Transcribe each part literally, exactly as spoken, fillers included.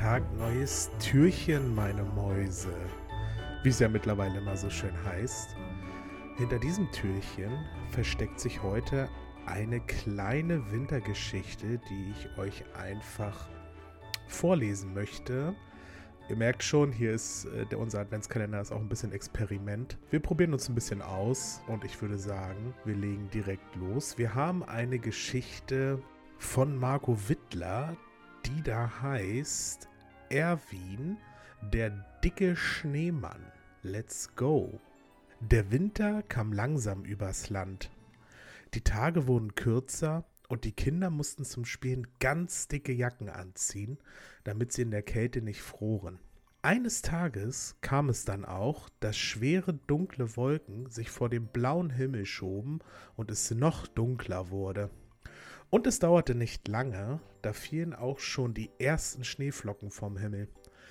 Tag neues Türchen, meine Mäuse. Wie es ja mittlerweile immer so schön heißt. Hinter diesem Türchen versteckt sich heute eine kleine Wintergeschichte, die ich euch einfach vorlesen möchte. Ihr merkt schon, hier ist äh, der, unser Adventskalender ist auch ein bisschen Experiment. Wir probieren uns ein bisschen aus und ich würde sagen, wir legen direkt los. Wir haben eine Geschichte von Marco Wittler, die da heißt Erwin, der dicke Schneemann. Let's go. Der Winter kam langsam übers Land. Die Tage wurden kürzer und die Kinder mussten zum Spielen ganz dicke Jacken anziehen, damit sie in der Kälte nicht froren. Eines Tages kam es dann auch, dass schwere, dunkle Wolken sich vor dem blauen Himmel schoben und es noch dunkler wurde. Und es dauerte nicht lange, da fielen auch schon die ersten Schneeflocken vom Himmel.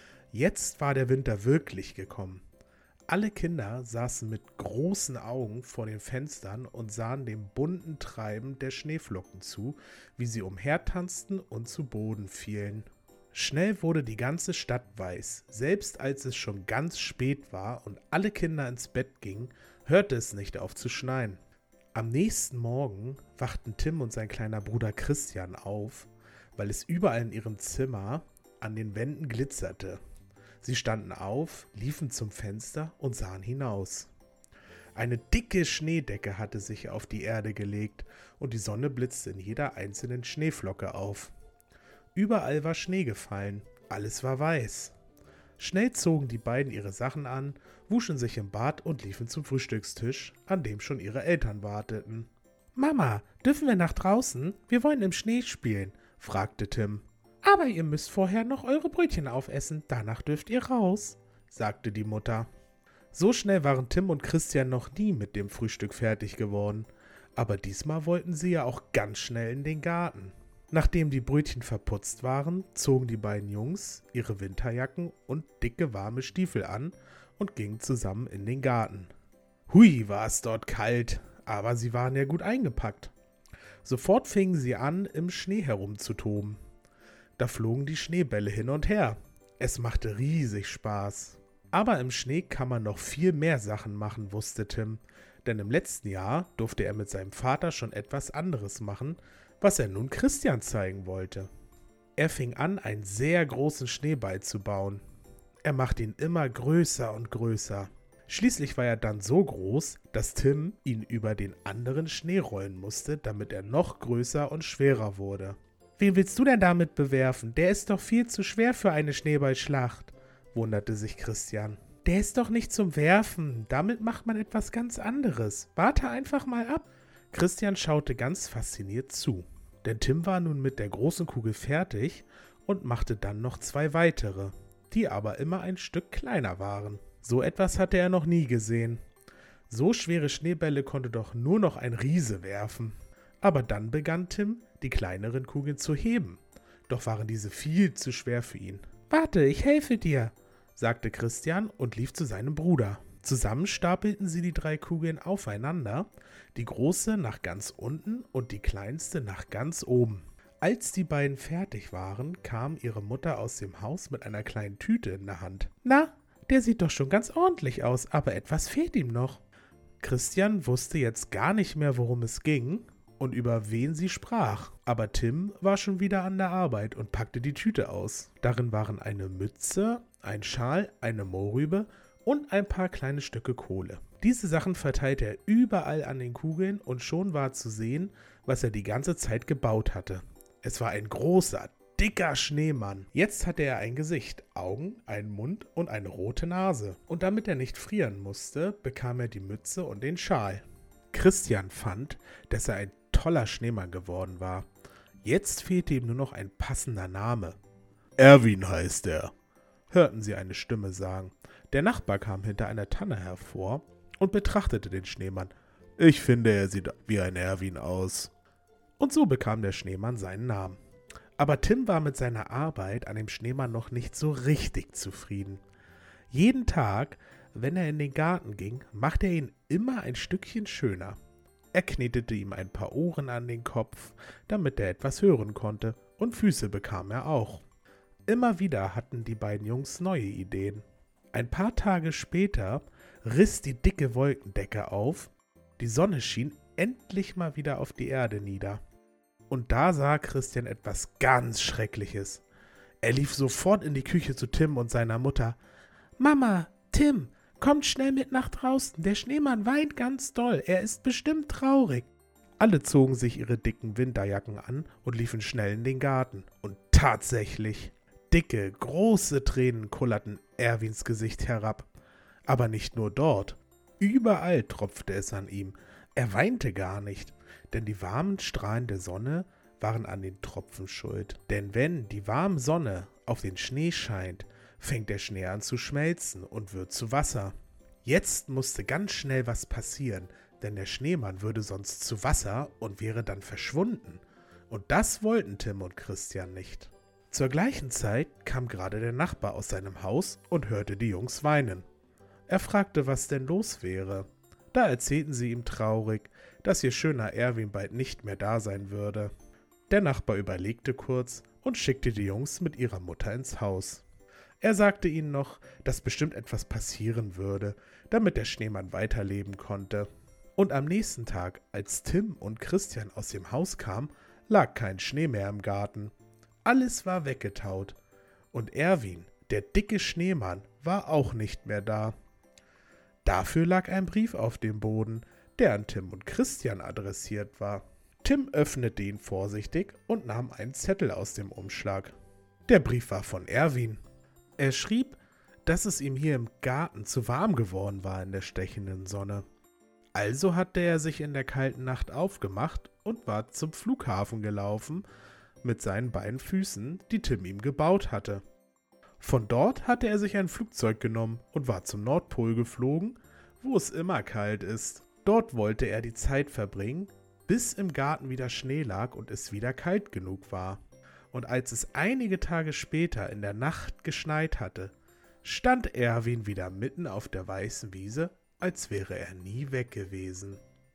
Jetzt war der Winter wirklich gekommen. Alle Kinder saßen mit großen Augen vor den Fenstern und sahen dem bunten Treiben der Schneeflocken zu, wie sie umhertanzten und zu Boden fielen. Schnell wurde die ganze Stadt weiß. Selbst als es schon ganz spät war und alle Kinder ins Bett gingen, hörte es nicht auf zu schneien. Am nächsten Morgen wachten Tim und sein kleiner Bruder Christian auf, weil es überall in ihrem Zimmer an den Wänden glitzerte. Sie standen auf, liefen zum Fenster und sahen hinaus. Eine dicke Schneedecke hatte sich auf die Erde gelegt und die Sonne blitzte in jeder einzelnen Schneeflocke auf. Überall war Schnee gefallen, alles war weiß. Schnell zogen die beiden ihre Sachen an, wuschen sich im Bad und liefen zum Frühstückstisch, an dem schon ihre Eltern warteten. »Mama, dürfen wir nach draußen? Wir wollen im Schnee spielen«, fragte Tim. »Aber ihr müsst vorher noch eure Brötchen aufessen, danach dürft ihr raus«, sagte die Mutter. So schnell waren Tim und Christian noch nie mit dem Frühstück fertig geworden, aber diesmal wollten sie ja auch ganz schnell in den Garten. Nachdem die Brötchen verputzt waren, zogen die beiden Jungs ihre Winterjacken und dicke warme Stiefel an und gingen zusammen in den Garten. Hui, war es dort kalt, aber sie waren ja gut eingepackt. Sofort fingen sie an, im Schnee herumzutoben. Da flogen die Schneebälle hin und her. Es machte riesig Spaß. Aber im Schnee kann man noch viel mehr Sachen machen, wusste Tim. Denn im letzten Jahr durfte er mit seinem Vater schon etwas anderes machen, was er nun Christian zeigen wollte. Er fing an, einen sehr großen Schneeball zu bauen. Er machte ihn immer größer und größer. Schließlich war er dann so groß, dass Tim ihn über den anderen Schnee rollen musste, damit er noch größer und schwerer wurde. »Wen willst du denn damit bewerfen? Der ist doch viel zu schwer für eine Schneeballschlacht«, wunderte sich Christian. »Der ist doch nicht zum Werfen, damit macht man etwas ganz anderes. Warte einfach mal ab.« Christian schaute ganz fasziniert zu, denn Tim war nun mit der großen Kugel fertig und machte dann noch zwei weitere, die aber immer ein Stück kleiner waren. So etwas hatte er noch nie gesehen. So schwere Schneebälle konnte doch nur noch ein Riese werfen. Aber dann begann Tim, die kleineren Kugeln zu heben. Doch waren diese viel zu schwer für ihn. »Warte, ich helfe dir«, sagte Christian und lief zu seinem Bruder. Zusammen stapelten sie die drei Kugeln aufeinander, die große nach ganz unten und die kleinste nach ganz oben. Als die beiden fertig waren, kam ihre Mutter aus dem Haus mit einer kleinen Tüte in der Hand. »Na, der sieht doch schon ganz ordentlich aus, aber etwas fehlt ihm noch.« Christian wusste jetzt gar nicht mehr, worum es ging und über wen sie sprach. Aber Tim war schon wieder an der Arbeit und packte die Tüte aus. Darin waren eine Mütze, ein Schal, eine Mohrrübe und ein paar kleine Stücke Kohle. Diese Sachen verteilte er überall an den Kugeln und schon war zu sehen, was er die ganze Zeit gebaut hatte. Es war ein großer, dicker Schneemann. Jetzt hatte er ein Gesicht, Augen, einen Mund und eine rote Nase. Und damit er nicht frieren musste, bekam er die Mütze und den Schal. Christian fand, dass er ein toller Schneemann geworden war. Jetzt fehlte ihm nur noch ein passender Name. »Erwin heißt er«, hörten sie eine Stimme sagen. Der Nachbar kam hinter einer Tanne hervor und betrachtete den Schneemann. »Ich finde, er sieht wie ein Erwin aus.« Und so bekam der Schneemann seinen Namen. Aber Tim war mit seiner Arbeit an dem Schneemann noch nicht so richtig zufrieden. Jeden Tag, wenn er in den Garten ging, machte er ihn immer ein Stückchen schöner. Er knetete ihm ein paar Ohren an den Kopf, damit er etwas hören konnte, und Füße bekam er auch. Immer wieder hatten die beiden Jungs neue Ideen. Ein paar Tage später riss die dicke Wolkendecke auf, die Sonne schien endlich mal wieder auf die Erde nieder. Und da sah Christian etwas ganz Schreckliches. Er lief sofort in die Küche zu Tim und seiner Mutter. »Mama, Tim, kommt schnell mit nach draußen, der Schneemann weint ganz doll, er ist bestimmt traurig.« Alle zogen sich ihre dicken Winterjacken an und liefen schnell in den Garten. Und tatsächlich, dicke, große Tränen kullerten Erwins Gesicht herab. Aber nicht nur dort. Überall tropfte es an ihm. Er weinte gar nicht, denn die warmen Strahlen der Sonne waren an den Tropfen schuld. Denn wenn die warme Sonne auf den Schnee scheint, fängt der Schnee an zu schmelzen und wird zu Wasser. Jetzt musste ganz schnell was passieren, denn der Schneemann würde sonst zu Wasser und wäre dann verschwunden. Und das wollten Tim und Christian nicht. Zur gleichen Zeit kam gerade der Nachbar aus seinem Haus und hörte die Jungs weinen. Er fragte, was denn los wäre. Da erzählten sie ihm traurig, dass ihr schöner Erwin bald nicht mehr da sein würde. Der Nachbar überlegte kurz und schickte die Jungs mit ihrer Mutter ins Haus. Er sagte ihnen noch, dass bestimmt etwas passieren würde, damit der Schneemann weiterleben konnte. Und am nächsten Tag, als Tim und Christian aus dem Haus kamen, lag kein Schnee mehr im Garten. Alles war weggetaut. Und Erwin, der dicke Schneemann, war auch nicht mehr da. Dafür lag ein Brief auf dem Boden, der an Tim und Christian adressiert war. Tim öffnete ihn vorsichtig und nahm einen Zettel aus dem Umschlag. Der Brief war von Erwin. Er schrieb, dass es ihm hier im Garten zu warm geworden war in der stechenden Sonne. Also hatte er sich in der kalten Nacht aufgemacht und war zum Flughafen gelaufen mit seinen beiden Füßen, die Tim ihm gebaut hatte. Von dort hatte er sich ein Flugzeug genommen und war zum Nordpol geflogen, wo es immer kalt ist. Dort wollte er die Zeit verbringen, bis im Garten wieder Schnee lag und es wieder kalt genug war. Und als es einige Tage später in der Nacht geschneit hatte, stand Erwin wieder mitten auf der weißen Wiese, als wäre er nie weg gewesen.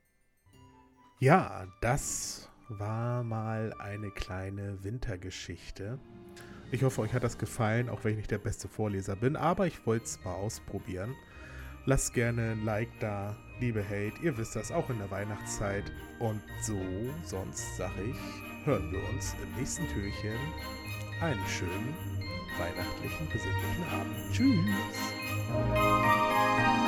Ja, das war mal eine kleine Wintergeschichte. Ich hoffe, euch hat das gefallen, auch wenn ich nicht der beste Vorleser bin, aber ich wollte es mal ausprobieren. Lasst gerne ein Like da, liebe Hate, ihr wisst das, auch in der Weihnachtszeit. Und so, sonst sage ich, hören wir uns im nächsten Türchen. Einen schönen weihnachtlichen, besinnlichen Abend. Tschüss!